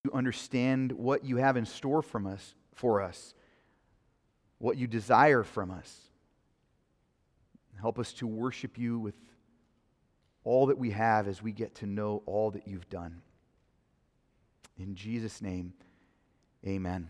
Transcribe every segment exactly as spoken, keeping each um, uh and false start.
to understand what you have in store from us, for us, what you desire from us. Help us to worship you with all that we have as we get to know all that you've done. In Jesus' name, amen.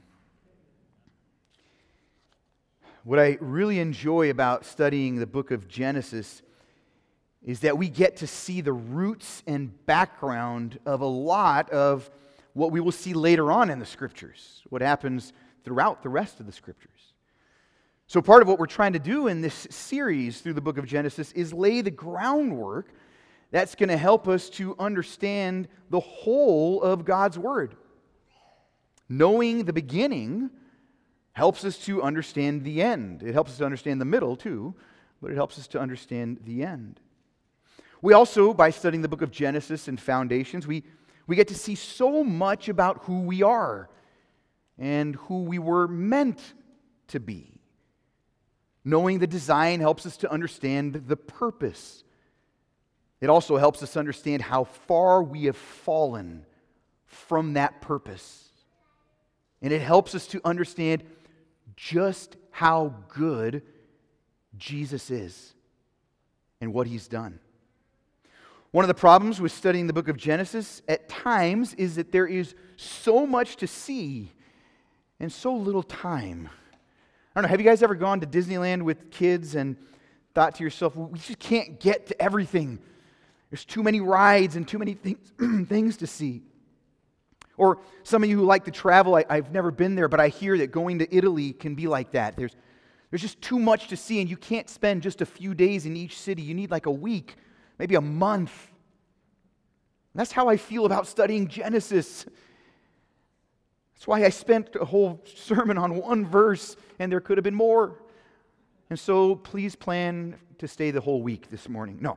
What I really enjoy about studying the book of Genesis is that we get to see the roots and background of a lot of what we will see later on in the Scriptures, what happens throughout the rest of the Scriptures. So part of what we're trying to do in this series through the book of Genesis is lay the groundwork that's going to help us to understand the whole of God's Word. Knowing the beginning helps us to understand the end. It helps us to understand the middle too, but it helps us to understand the end. We also, by studying the book of Genesis and Foundations, we, we get to see so much about who we are and who we were meant to be. Knowing the design helps us to understand the purpose. It also helps us understand how far we have fallen from that purpose. And it helps us to understand just how good Jesus is and what He's done. One of the problems with studying the book of Genesis at times is that there is so much to see and so little time. I don't know, have you guys ever gone to Disneyland with kids and thought to yourself, well, we just can't get to everything. There's too many rides and too many things, things to see. Or some of you who like to travel, I, I've never been there, but I hear that going to Italy can be like that. There's, there's just too much to see, and you can't spend just a few days in each city. You need like a week, maybe a month. And that's how I feel about studying Genesis. That's why I spent a whole sermon on one verse, and there could have been more. And so please plan to stay the whole week this morning. No.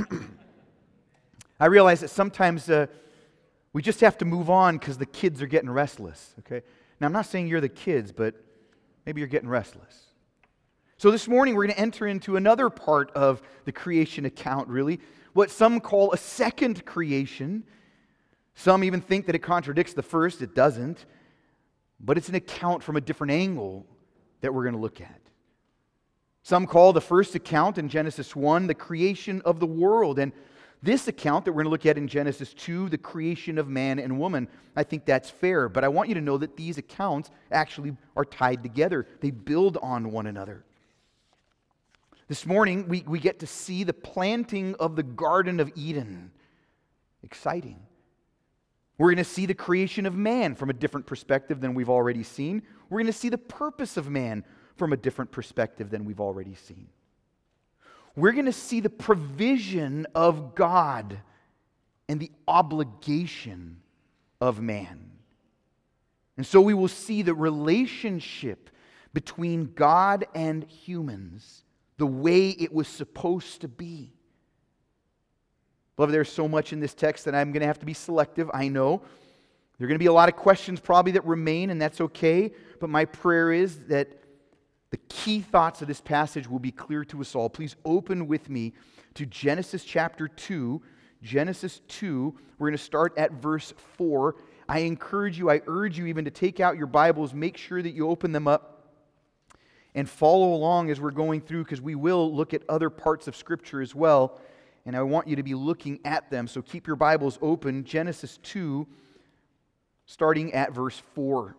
I realize that sometimes uh, we just have to move on because the kids are getting restless. Okay. Now, I'm not saying you're the kids, but maybe you're getting restless. So this morning we're going to enter into another part of the creation account, really, what some call a second creation. Some even think that it contradicts the first. It doesn't. But it's an account from a different angle that we're going to look at. Some call the first account in Genesis one the creation of the world, and this account that we're going to look at in Genesis two, the creation of man and woman. I think that's fair, but I want you to know that these accounts actually are tied together. They build on one another. This morning, we, we get to see the planting of the Garden of Eden. Exciting. We're going to see the creation of man from a different perspective than we've already seen. We're going to see the purpose of man from a different perspective than we've already seen. We're going to see the provision of God and the obligation of man. And so we will see the relationship between God and humans, the way it was supposed to be. Beloved, there's so much in this text that I'm going to have to be selective. I know. There are going to be a lot of questions probably that remain, and that's okay. But my prayer is that the key thoughts of this passage will be clear to us all. Please open with me to Genesis chapter two. Genesis two, we're going to start at verse four. I encourage you, I urge you even to take out your Bibles, make sure that you open them up and follow along as we're going through, because we will look at other parts of Scripture as well. And I want you to be looking at them. So keep your Bibles open. Genesis two, starting at verse four.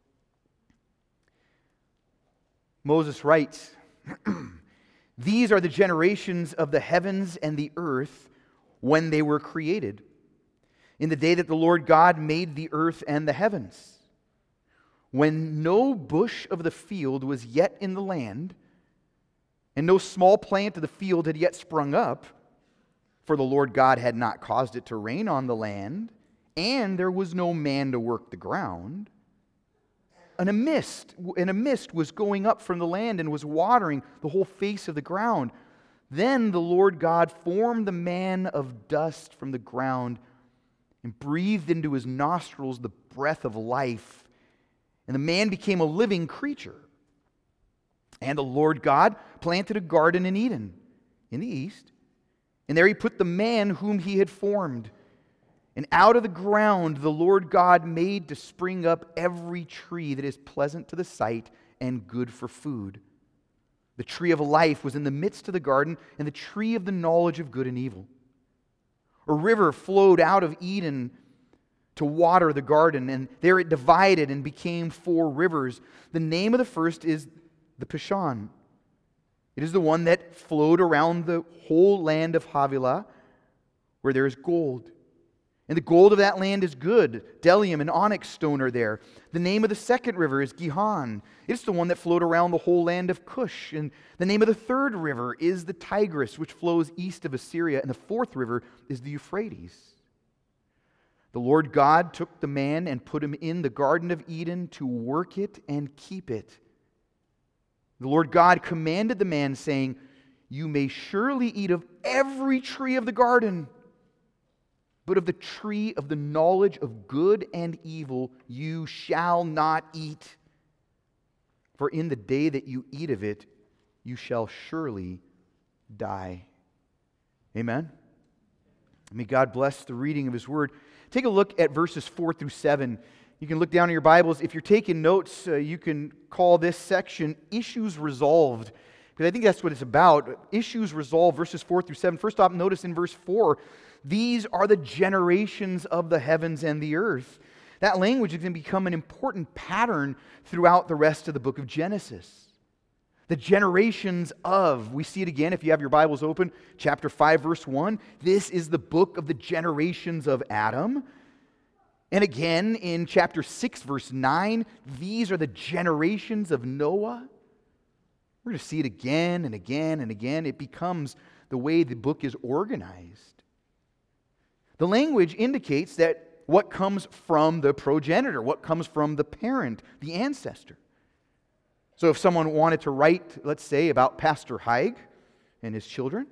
Moses writes, "These are the generations of the heavens and the earth when they were created, in the day that the Lord God made the earth and the heavens, when no bush of the field was yet in the land, and no small plant of the field had yet sprung up, for the Lord God had not caused it to rain on the land, and there was no man to work the ground. And a mist, and a mist was going up from the land and was watering the whole face of the ground. Then the Lord God formed the man of dust from the ground and breathed into his nostrils the breath of life, and the man became a living creature. And the Lord God planted a garden in Eden, in the east, and there he put the man whom he had formed. And out of the ground the Lord God made to spring up every tree that is pleasant to the sight and good for food. The tree of life was in the midst of the garden, and the tree of the knowledge of good and evil. A river flowed out of Eden to water the garden, and there it divided and became four rivers. The name of the first is the Pishon. It is the one that flowed around the whole land of Havilah, where there is gold. And the gold of that land is good. Bdellium and onyx stone are there. The name of the second river is Gihon. It's the one that flowed around the whole land of Cush. And the name of the third river is the Tigris, which flows east of Assyria. And the fourth river is the Euphrates. The Lord God took the man and put him in the Garden of Eden to work it and keep it. The Lord God commanded the man, saying, "You may surely eat of every tree of the garden, but of the tree of the knowledge of good and evil you shall not eat. For in the day that you eat of it, you shall surely die." Amen? May God bless the reading of His Word. Take a look at verses four through seven. You can look down in your Bibles. If you're taking notes, uh, you can call this section Issues Resolved, because I think that's what it's about. Issues Resolved, verses four through seven. First off, notice in verse four, these are the generations of the heavens and the earth. That language is going to become an important pattern throughout the rest of the book of Genesis. The generations of, we see it again if you have your Bibles open, chapter five, verse one. This is the book of the generations of Adam. And again in chapter six, verse nine, these are the generations of Noah. We're going to see it again and again and again. It becomes the way the book is organized. The language indicates that what comes from the progenitor, what comes from the parent, the ancestor. So if someone wanted to write, let's say, about Pastor Haig and his children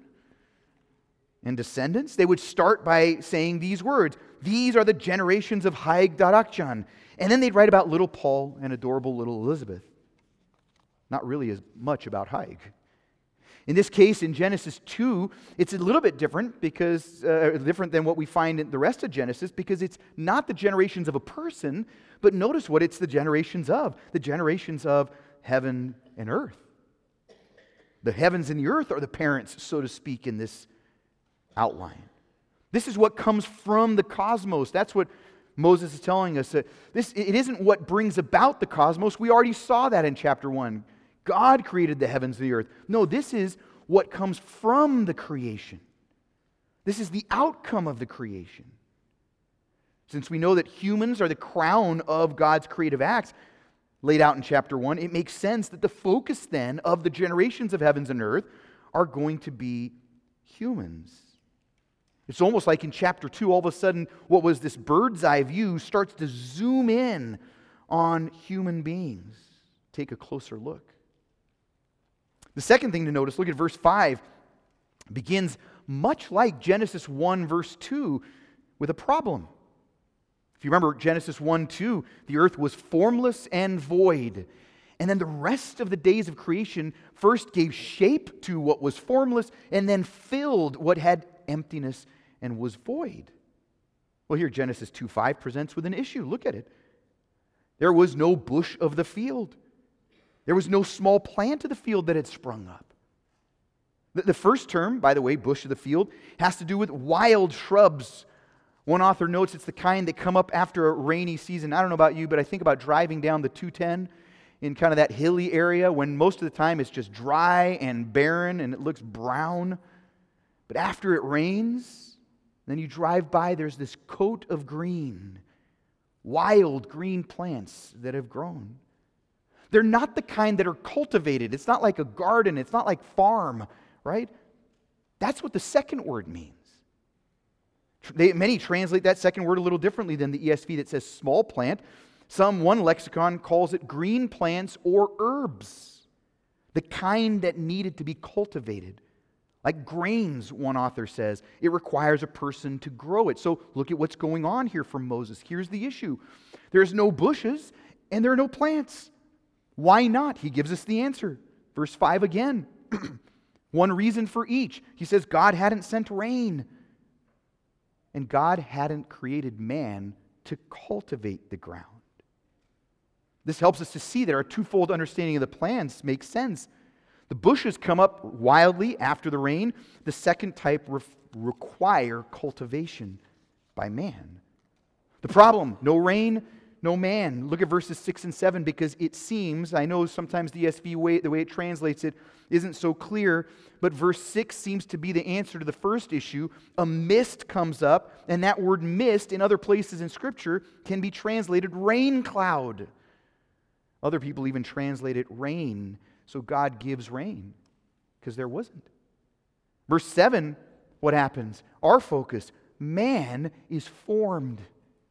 and descendants, they would start by saying these words: "These are the generations of Haig Darakjan." And then they'd write about little Paul and adorable little Elizabeth. Not really as much about Haig. In this case, in Genesis two, it's a little bit different because uh, different than what we find in the rest of Genesis, because it's not the generations of a person, but notice what it's the generations of. The generations of heaven and earth. The heavens and the earth are the parents, so to speak, in this outline. This is what comes from the cosmos. That's what Moses is telling us. This, it isn't what brings about the cosmos. We already saw that in chapter one. God created the heavens and the earth. No, this is what comes from the creation. This is the outcome of the creation. Since we know that humans are the crown of God's creative acts, laid out in chapter one, it makes sense that the focus then of the generations of heavens and earth are going to be humans. It's almost like in chapter two, all of a sudden, what was this bird's eye view starts to zoom in on human beings. Take a closer look. The second thing to notice, look at verse five, begins much like Genesis one, verse two, with a problem. If you remember Genesis one, two, the earth was formless and void. And then the rest of the days of creation first gave shape to what was formless and then filled what had emptiness and was void. Well, here Genesis two five presents with an issue. Look at it. There was no bush of the field. There was no small plant of the field that had sprung up. The, the first term, by the way, bush of the field, has to do with wild shrubs. One author notes it's the kind that come up after a rainy season. I don't know about you, but I think about driving down the two ten in kind of that hilly area when most of the time it's just dry and barren and it looks brown. But after it rains, then you drive by, there's this coat of green, wild green plants that have grown. They're not the kind that are cultivated. It's not like a garden. It's not like farm, right? That's what the second word means. They, many translate that second word a little differently than the E S V that says small plant. Some, one lexicon calls it green plants or herbs, the kind that needed to be cultivated. Like grains, one author says, it requires a person to grow it. So look at what's going on here for Moses. Here's the issue. There's no bushes and there are no plants. Why not? He gives us the answer. Verse five again. One reason for each. He says God hadn't sent rain. and God hadn't created man to cultivate the ground. This helps us to see that our twofold understanding of the plants makes sense. The bushes come up wildly after the rain. The second type re- require cultivation by man. The problem, no rain, no man. Look at verses six and seven, because it seems, I know sometimes the E S V, way, the way it translates it isn't so clear, but verse six seems to be the answer to the first issue. A mist comes up, and that word mist in other places in Scripture can be translated rain cloud. Other people even translate it rain. So God gives rain, because there wasn't. Verse seven, what happens? Our focus, man is formed.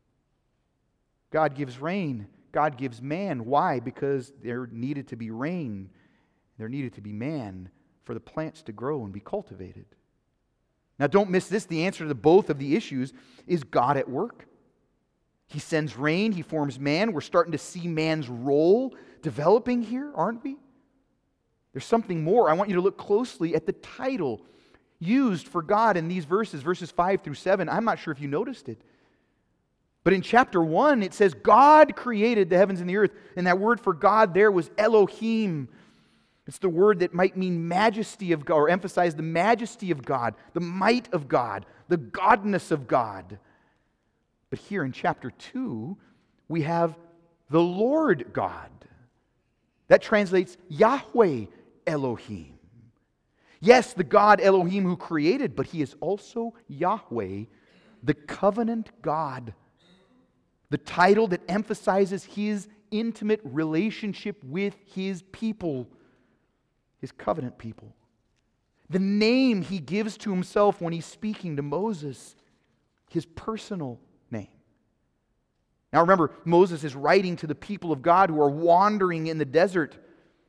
God gives rain. God gives man. Why? Because there needed to be rain. There needed to be man for the plants to grow and be cultivated. Now don't miss this. The answer to both of the issues is God at work. He sends rain. He forms man. We're starting to see man's role developing here, aren't we? There's something more. I want you to look closely at the title used for God in these verses, verses five through seven. I'm not sure if you noticed it. But in chapter one, it says, God created the heavens and the earth. And that word for God there was Elohim. It's the word that might mean majesty of God, or emphasize the majesty of God, the might of God, the godness of God. But here in chapter two, we have the Lord God. That translates Yahweh Elohim. Yes, the God Elohim who created, but He is also Yahweh, the covenant God. The title that emphasizes His intimate relationship with His people, His covenant people. The name He gives to Himself when He's speaking to Moses, His personal name. Now remember, Moses is writing to the people of God who are wandering in the desert.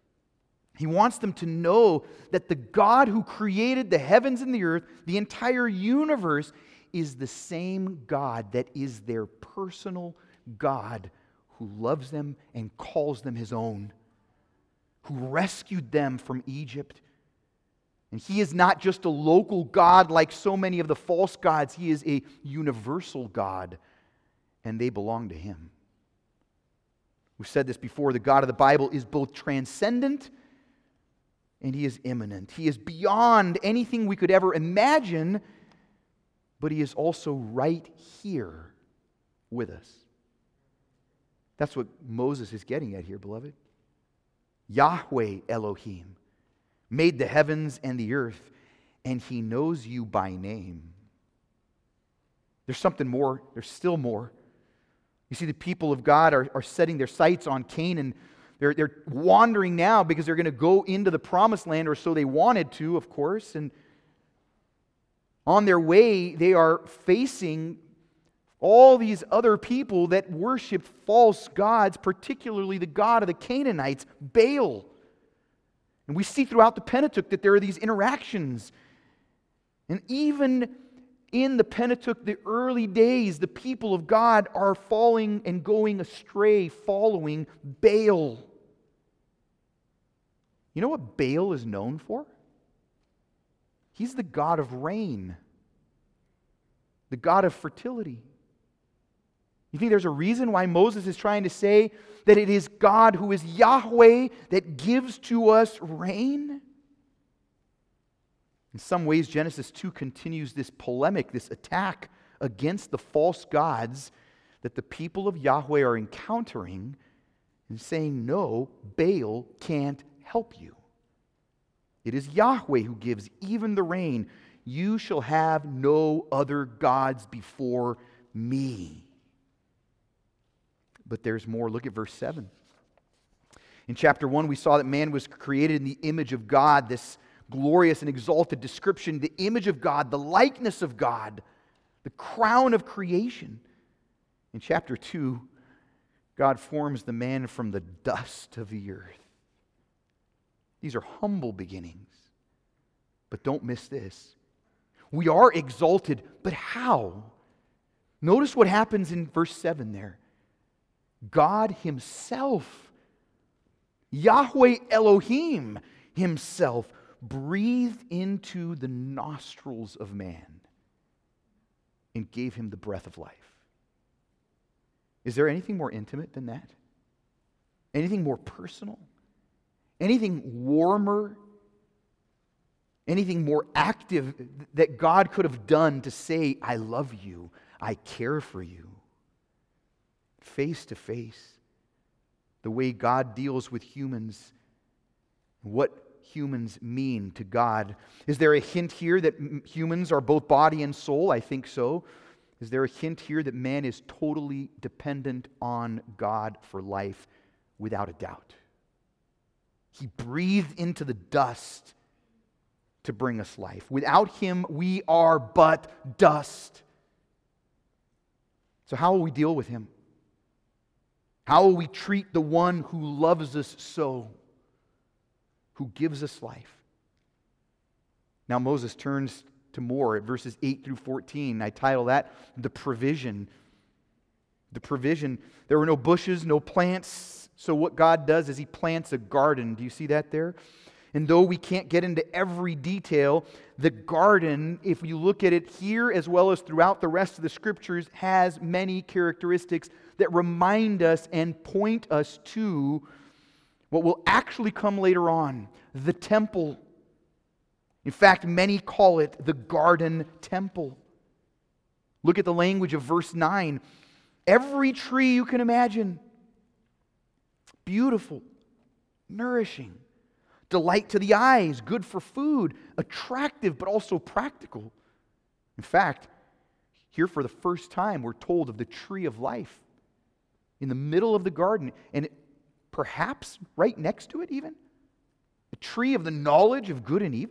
He wants them to know that the God who created the heavens and the earth, the entire universe, is the same God that is their personal God, who loves them and calls them His own, who rescued them from Egypt. And He is not just a local God like so many of the false gods. He is a universal God, and they belong to Him. We've said this before. The God of the Bible is both transcendent and He is immanent. He is beyond anything we could ever imagine, but He is also right here with us. That's what Moses is getting at here, beloved. Yahweh Elohim made the heavens and the earth, and He knows you by name. There's something more. There's still more. You see, the people of God are, are setting their sights on Canaan. They're, they're wandering now because they're going to go into the promised land, or so they wanted to, of course. And on their way, they are facing all these other people that worship false gods, particularly the god of the Canaanites, Baal. And we see throughout the Pentateuch that there are these interactions. And even in the Pentateuch, the early days, the people of God are falling and going astray, following Baal. You know what Baal is known for? He's the god of rain, the god of fertility. You think there's a reason why Moses is trying to say that it is God who is Yahweh that gives to us rain? In some ways, Genesis two continues this polemic, this attack against the false gods that the people of Yahweh are encountering, and saying, no, Baal can't help you. It is Yahweh who gives even the rain. You shall have no other gods before me. But there's more. Look at verse seven. In chapter one, we saw that man was created in the image of God, this glorious and exalted description, the image of God, the likeness of God, the crown of creation. In chapter two, God forms the man from the dust of the earth. These are humble beginnings. But don't miss this. We are exalted, but how? Notice what happens in verse seven there. God Himself, Yahweh Elohim Himself, breathed into the nostrils of man. and gave him the breath of life. Is there anything more intimate than that? Anything more personal? Anything warmer? Anything more active that God could have done to say, I love you, I care for you? Face to face, the way God deals with humans, what humans mean to God. Is there a hint here that humans are both body and soul? I think so. Is there a hint here that man is totally dependent on God for life? Without a doubt. He breathed into the dust to bring us life. Without him, we are but dust. So how will we deal with him? How will we treat the one who loves us so, who gives us life? Now Moses turns to more at verses eight through fourteen. I title that The Provision. The provision. There were no bushes, no plants. So what God does is he plants a garden. Do you see that there? And though we can't get into every detail, the garden, if you look at it here as well as throughout the rest of the Scriptures, has many characteristics that remind us and point us to what will actually come later on, the temple. In fact, many call it the garden temple. Look at the language of verse nine. Every tree you can imagine, beautiful, nourishing, delight to the eyes, good for food, attractive but also practical. In fact, here for the first time we're told of the tree of life in the middle of the garden, and it, perhaps right next to it even, the tree of the knowledge of good and evil.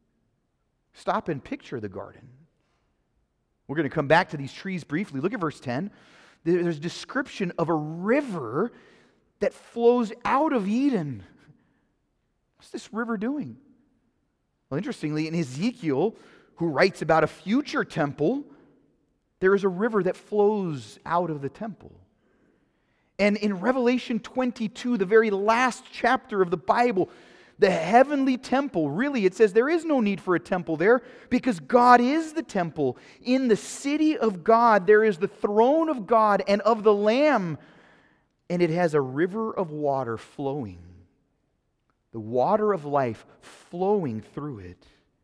Stop and picture the garden. We're going to come back to these trees briefly. Look at verse ten. There's a description of a river that flows out of Eden. What's this river doing? Well, interestingly, in Ezekiel, who writes about a future temple, there is a river that flows out of the temple. And in Revelation twenty-two, the very last chapter of the Bible, the heavenly temple, really it says there is no need for a temple there because God is the temple. In the city of God, there is the throne of God and of the Lamb, and it has a river of water flowing. The water of life flowing through it.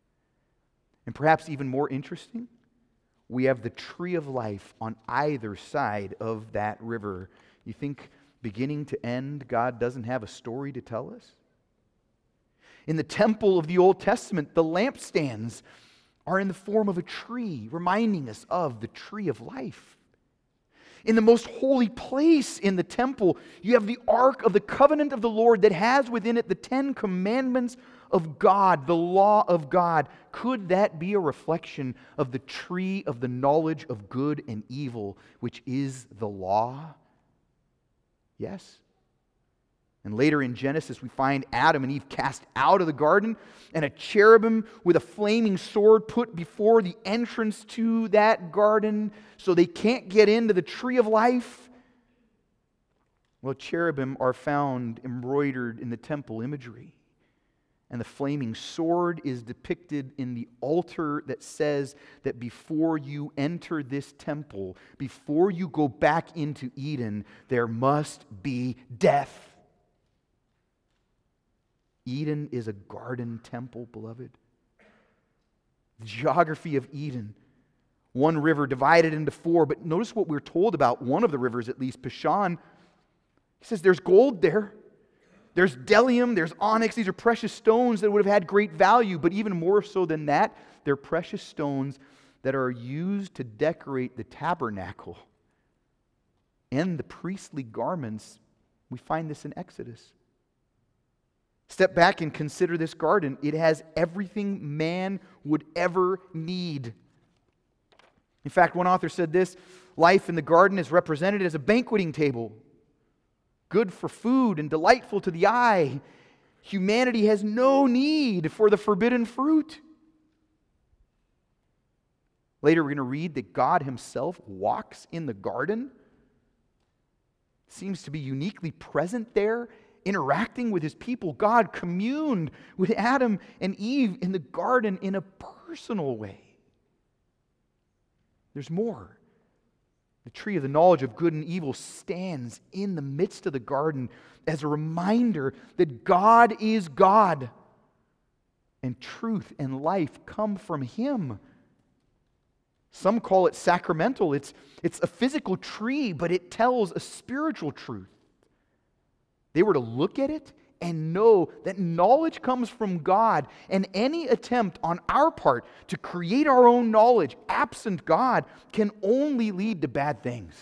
And perhaps even more interesting, we have the tree of life on either side of that river. You think beginning to end, God doesn't have a story to tell us? In the temple of the Old Testament, the lampstands are in the form of a tree, reminding us of the tree of life. In the most holy place in the temple, you have the Ark of the Covenant of the Lord that has within it the Ten Commandments of God, the law of God. Could that be a reflection of the tree of the knowledge of good and evil, which is the law? Yes. And later in Genesis, we find Adam and Eve cast out of the garden, and a cherubim with a flaming sword put before the entrance to that garden so they can't get into the tree of life. Well, cherubim are found embroidered in the temple imagery. And the flaming sword is depicted in the altar that says that before you enter this temple, before you go back into Eden, there must be death. Eden is a garden temple, beloved. The geography of Eden. One river divided into four, but notice what we're told about one of the rivers, at least, Pishon. He says there's gold there. There's bdellium, there's onyx. These are precious stones that would have had great value, but even more so than that, they're precious stones that are used to decorate the tabernacle and the priestly garments. We find this in Exodus. Step back and consider this garden. It has everything man would ever need. In fact, one author said this: life in the garden is represented as a banqueting table, good for food and delightful to the eye. Humanity has no need for the forbidden fruit. Later we're going to read that God himself walks in the garden. Seems to be uniquely present there, interacting with his people. God communed with Adam and Eve in the garden in a personal way. There's more. The tree of the knowledge of good and evil stands in the midst of the garden as a reminder that God is God, and truth and life come from Him. Some call it sacramental. It's, it's a physical tree, but it tells a spiritual truth. They were to look at it and know that knowledge comes from God, and any attempt on our part to create our own knowledge absent God can only lead to bad things.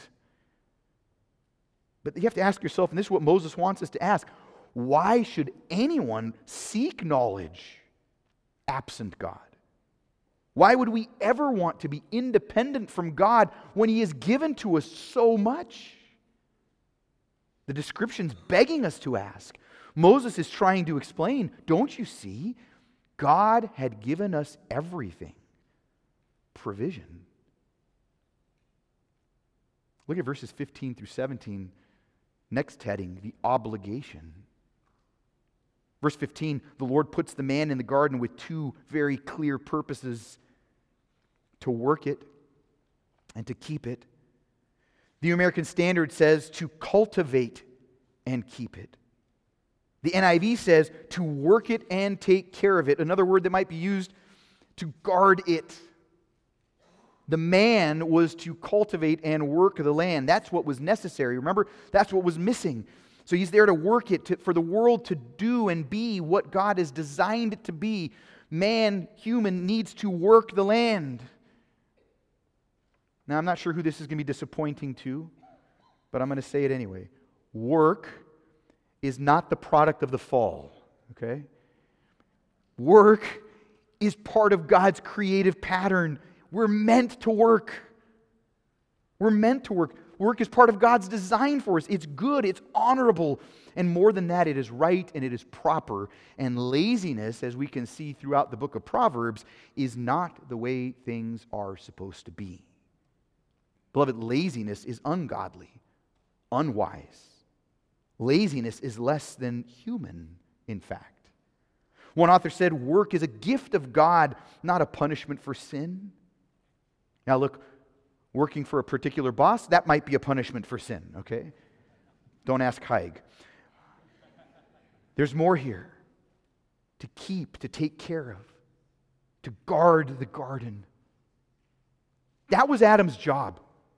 But you have to ask yourself, and this is what Moses wants us to ask, why should anyone seek knowledge absent God? Why would we ever want to be independent from God when He has given to us so much? The description's begging us to ask. Moses is trying to explain, don't you see? God had given us everything. Provision. Look at verses fifteen through seventeen. Next heading, the obligation. Verse fifteen, the Lord puts the man in the garden with two very clear purposes: to work it and to keep it. The New American Standard says to cultivate and keep it. The N I V says to work it and take care of it. Another word that might be used, to guard it. The man was to cultivate and work the land. That's what was necessary. Remember, that's what was missing. So he's there to work it, to, for the world to do and be what God has designed it to be. Man, human, needs to work the land. Now, I'm not sure who this is going to be disappointing to, but I'm going to say it anyway. Work is not the product of the fall, okay? Work is part of God's creative pattern. We're meant to work. We're meant to work. Work is part of God's design for us. It's good, it's honorable, and more than that, it is right and it is proper. And laziness, as we can see throughout the book of Proverbs, is not the way things are supposed to be. Beloved, laziness is ungodly, unwise. Laziness is less than human, in fact. One author said, work is a gift of God, not a punishment for sin. Now look, working for a particular boss, that might be a punishment for sin, okay? Don't ask Haig. There's more here. To keep, to take care of, to guard the garden. That was Adam's job.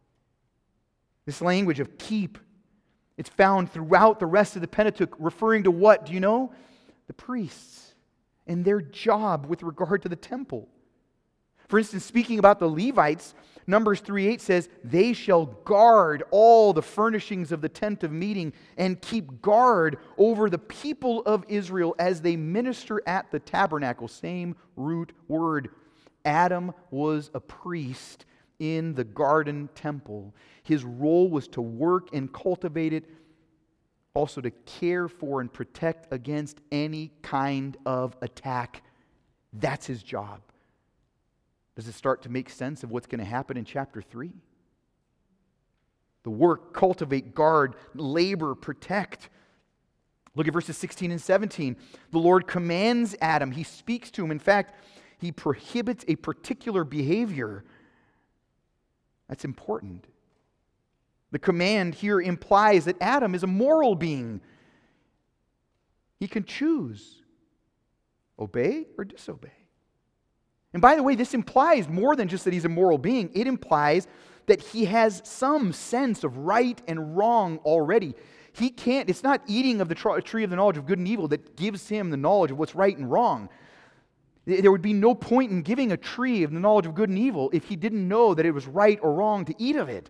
This language of keep, it's found throughout the rest of the Pentateuch, referring to what? Do you know? The priests and their job with regard to the temple. For instance, speaking about the Levites, Numbers three eight says, they shall guard all the furnishings of the tent of meeting and keep guard over the people of Israel as they minister at the tabernacle. Same root word. Adam was a priest in the garden temple. His role was to work and cultivate it, also to care for and protect against any kind of attack. That's his job. Does it start to make sense of what's going to happen in chapter three? The work, cultivate, guard, labor, protect. Look at verses sixteen and seventeen. The Lord commands Adam. He speaks to him. In fact, He prohibits a particular behavior. That's important. The command here implies that Adam is a moral being. He can choose, obey or disobey. And by the way, this implies more than just that he's a moral being. It implies that he has some sense of right and wrong already. He can't, it's not eating of the tree of the knowledge of good and evil that gives him the knowledge of what's right and wrong. There would be no point in giving a tree of the knowledge of good and evil if he didn't know that it was right or wrong to eat of it.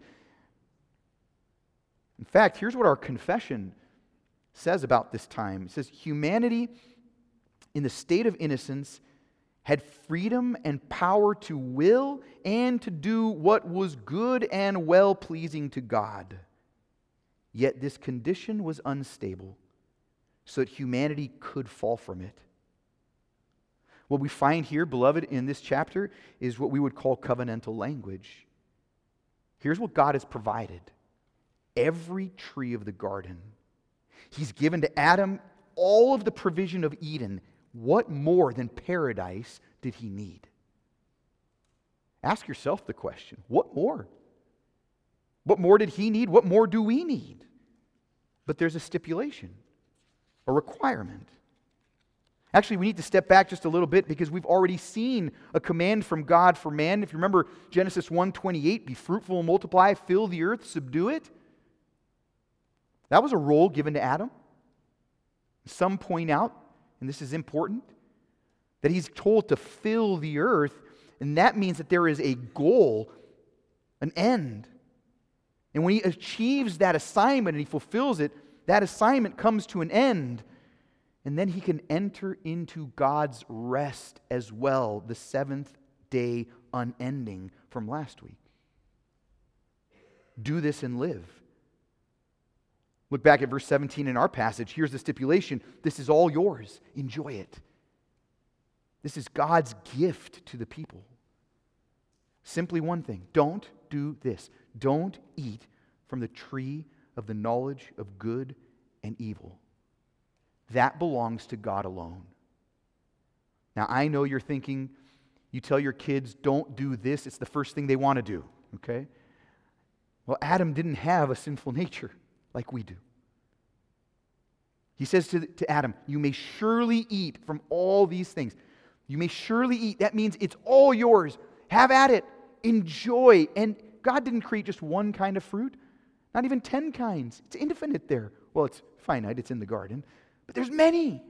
In fact, here's what our confession says about this time. It says, humanity in the state of innocence had freedom and power to will and to do what was good and well-pleasing to God. Yet this condition was unstable, so that humanity could fall from it. What we find here, beloved, in this chapter is what we would call covenantal language. Here's what God has provided. Every tree of the garden. He's given to Adam all of the provision of Eden. What more than paradise did he need? Ask yourself the question, what more? What more did he need? What more do we need? But there's a stipulation, a requirement. Actually, we need to step back just a little bit because we've already seen a command from God for man. If you remember Genesis one twenty-eight, be fruitful and multiply, fill the earth, subdue it. That was a role given to Adam. Some point out, and this is important, that he's told to fill the earth, and that means that there is a goal, an end. And when he achieves that assignment and he fulfills it, that assignment comes to an end. And then he can enter into God's rest as well, the seventh day unending from last week. Do this and live. Look back at verse seventeen in our passage. Here's the stipulation. This is all yours. Enjoy it. This is God's gift to the people. Simply one thing. Don't do this. Don't eat from the tree of the knowledge of good and evil. That belongs to God alone. Now, I know you're thinking, you tell your kids, don't do this. It's the first thing they want to do, okay? Well, Adam didn't have a sinful nature like we do. He says to, to Adam, you may surely eat from all these things. You may surely eat. That means it's all yours. Have at it. Enjoy. And God didn't create just one kind of fruit, not even ten kinds. It's infinite there. Well, it's finite. It's in the garden. But there's many.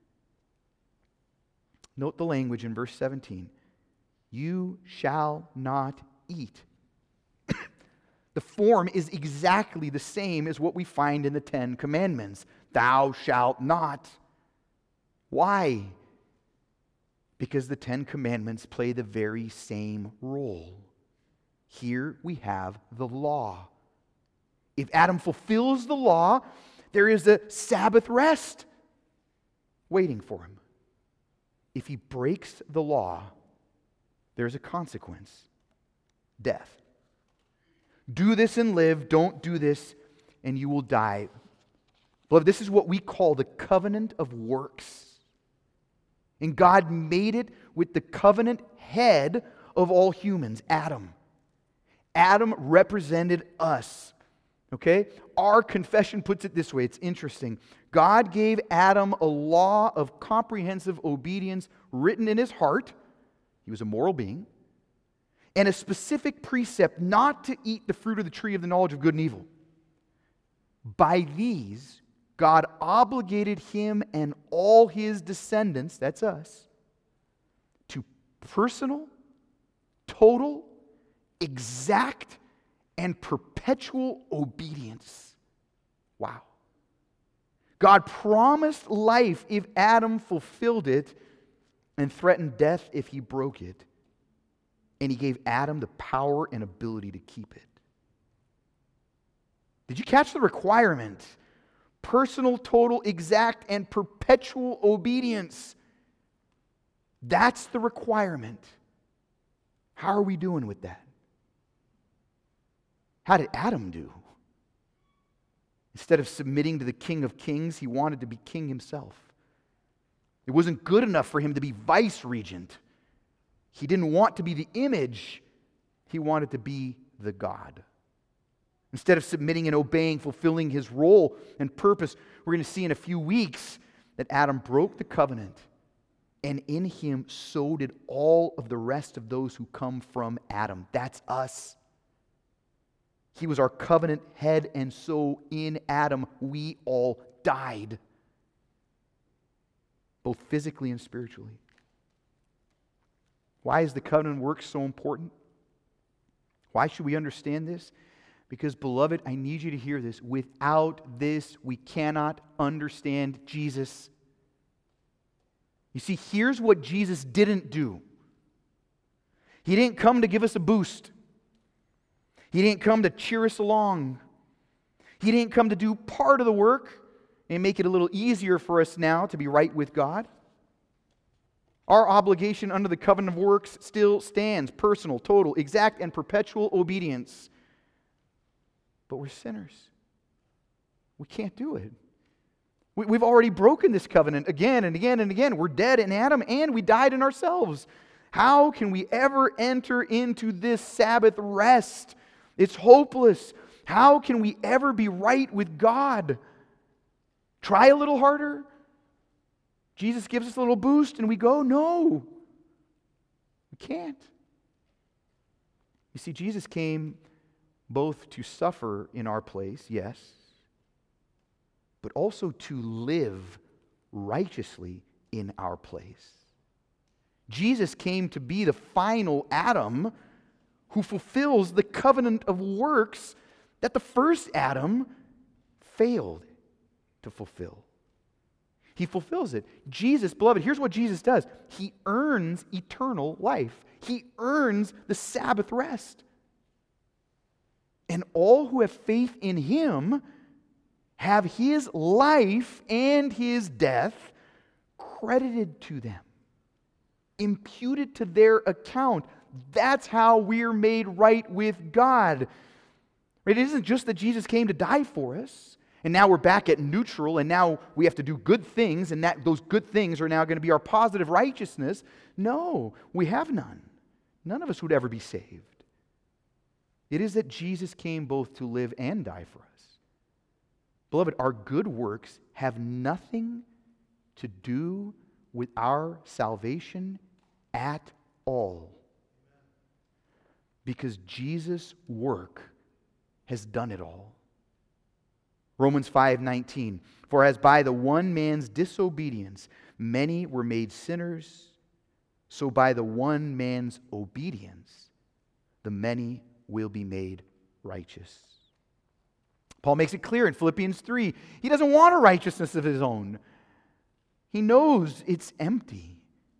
Note the language in verse seventeen. You shall not eat. The form is exactly the same as what we find in the Ten Commandments. Thou shalt not. Why? Because the Ten Commandments play the very same role. Here we have the law. If Adam fulfills the law, there is a Sabbath rest waiting for him. If he breaks the law, there's a consequence. Death. Do this and live. Don't do this and you will die. Beloved, this is what we call the covenant of works. And God made it with the covenant head of all humans, Adam. Adam represented us. Okay? Our confession puts it this way. It's interesting. God gave Adam a law of comprehensive obedience written in his heart. He was a moral being. And a specific precept not to eat the fruit of the tree of the knowledge of good and evil. By these, God obligated him and all his descendants, that's us, to personal, total, exact, and perpetual obedience. Wow. God promised life if Adam fulfilled it and threatened death if he broke it. And he gave Adam the power and ability to keep it. Did you catch the requirement? Personal, total, exact, and perpetual obedience. That's the requirement. How are we doing with that? How did Adam do? Instead of submitting to the King of Kings, he wanted to be king himself. It wasn't good enough for him to be vice regent. He didn't want to be the image. He wanted to be the God. Instead of submitting and obeying, fulfilling his role and purpose, we're going to see in a few weeks that Adam broke the covenant, and in him so did all of the rest of those who come from Adam. That's us. He was our covenant head, and so in Adam we all died, both physically and spiritually. Why is the covenant work so important? Why should we understand this? Because, beloved, I need you to hear this. Without this, we cannot understand Jesus. You see, here's what Jesus didn't do. He didn't come to give us a boost. He didn't come to cheer us along. He didn't come to do part of the work and make it a little easier for us now to be right with God. Our obligation under the covenant of works still stands. Personal, total, exact, and perpetual obedience. But we're sinners. We can't do it. We, we've already broken this covenant again and again and again. We're dead in Adam and we died in ourselves. How can we ever enter into this Sabbath rest? It's hopeless. How can we ever be right with God? Try a little harder? Jesus gives us a little boost and we go, no, we can't. You see, Jesus came both to suffer in our place, yes, but also to live righteously in our place. Jesus came to be the final Adam who fulfills the covenant of works that the first Adam failed to fulfill. He fulfills it. Jesus, beloved, here's what Jesus does. He earns eternal life. He earns the Sabbath rest. And all who have faith in Him have His life and His death credited to them, imputed to their account. That's how we're made right with God. It isn't just that Jesus came to die for us, and now we're back at neutral, and now we have to do good things, and that those good things are now going to be our positive righteousness. No, we have none. None of us would ever be saved. It is that Jesus came both to live and die for us. Beloved, our good works have nothing to do with our salvation at all, because Jesus' work has done it all. Romans five nineteen, for as by the one man's disobedience many were made sinners, so by the one man's obedience the many will be made righteous. Paul makes it clear in Philippians three, he doesn't want a righteousness of his own. He knows it's empty.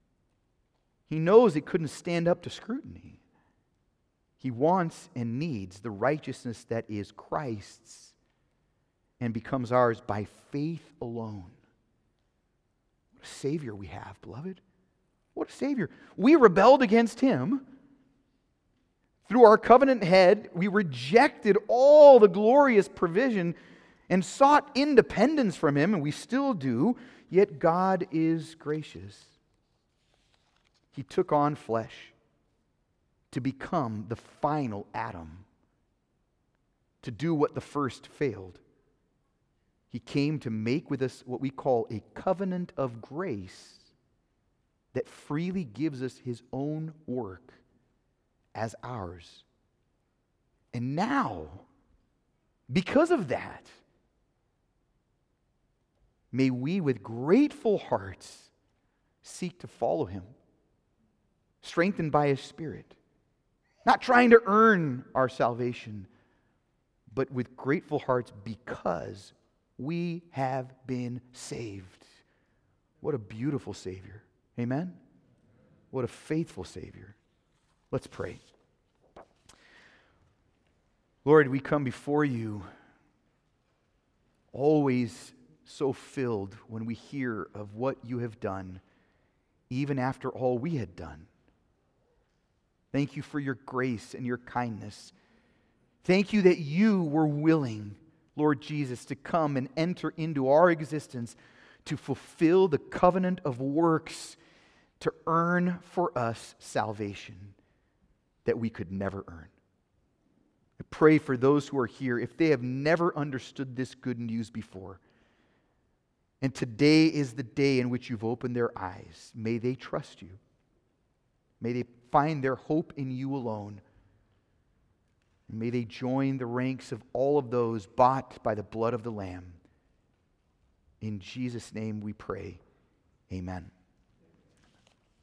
He knows it couldn't stand up to scrutiny. He wants and needs the righteousness that is Christ's and becomes ours by faith alone. What a Savior we have, beloved. What a Savior. We rebelled against Him. Through our covenant head, we rejected all the glorious provision and sought independence from Him, and we still do, yet God is gracious. He took on flesh to become the final Adam, to do what the first failed. He came to make with us what we call a covenant of grace that freely gives us His own work as ours. And now, because of that, may we with grateful hearts seek to follow Him, strengthened by His Spirit, not trying to earn our salvation, but with grateful hearts because we have been saved. What a beautiful Savior. Amen? What a faithful Savior. Let's pray. Lord, we come before You always so filled when we hear of what You have done, even after all we had done. Thank You for Your grace and Your kindness. Thank You that You were willing, Lord Jesus, to come and enter into our existence to fulfill the covenant of works to earn for us salvation that we could never earn. I pray for those who are here, if they have never understood this good news before, and today is the day in which You've opened their eyes, may they trust You. May they find their hope in You alone. And may they join the ranks of all of those bought by the blood of the Lamb. In Jesus' name we pray. Amen.